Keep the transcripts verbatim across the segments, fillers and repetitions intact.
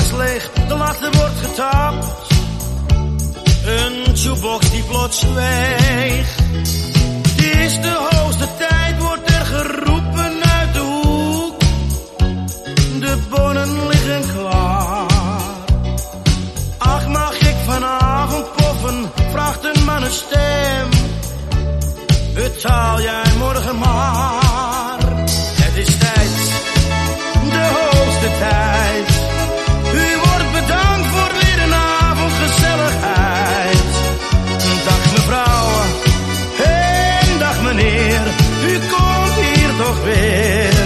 is leeg, de laatste wordt getapt. Een jukebox die plots zweeg. Het is de hoogste tijd, wordt er geroepen uit de hoek. De bonen liggen klaar. Ach, mag ik vanavond poffen, vraagt een mannenstem. Betaal jij morgen maar. Het is tijd, de hoogste tijd. U wordt bedankt voor weer een avond gezelligheid. Dag mevrouw, en dag meneer, u komt hier toch weer.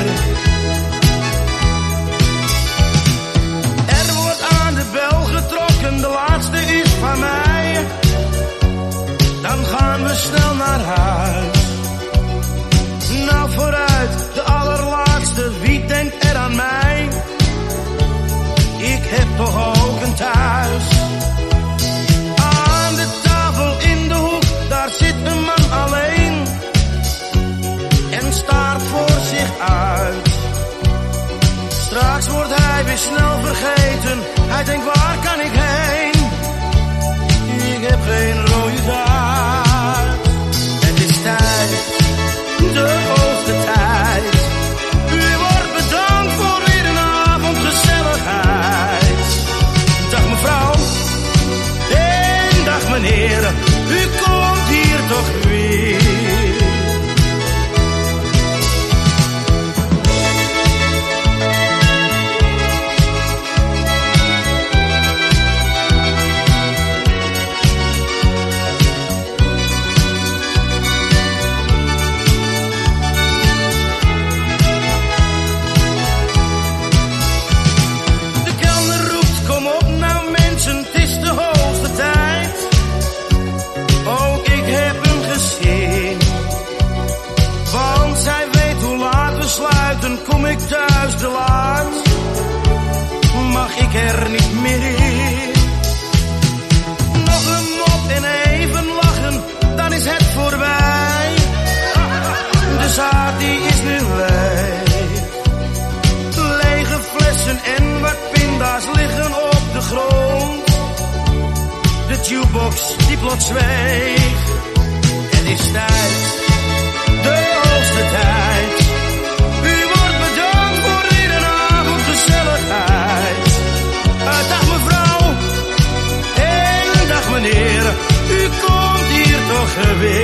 Er wordt aan de bel getrokken, de laatste is van mij. Dan gaan we snel naar huis. Nou vooruit, de allerlaatste, wie denkt er aan mij? Ik heb toch ook een thuis. Aan de tafel in de hoek, daar zit een man alleen. En staart voor zich uit. Straks wordt hij weer snel vergeten. Hij denkt, waar kan ik heen? Ik heb geen rode taart. Het is tijd, de hoogste tijd. U wordt bedankt voor weer een avond gezelligheid. Dag mevrouw, en dag meneer, u komt hier toch weer. Dan kom ik thuis te laat, mag ik er niet meer in. Nog een mop en even lachen, dan is het voorbij. De zaak die is nu leeg. Lege flessen en wat pinda's liggen op de grond. De jukebox die plots zweeg. Het is tijd, de hoogste tijd. Dag mevrouw, en dag meneer, u komt hier toch weer.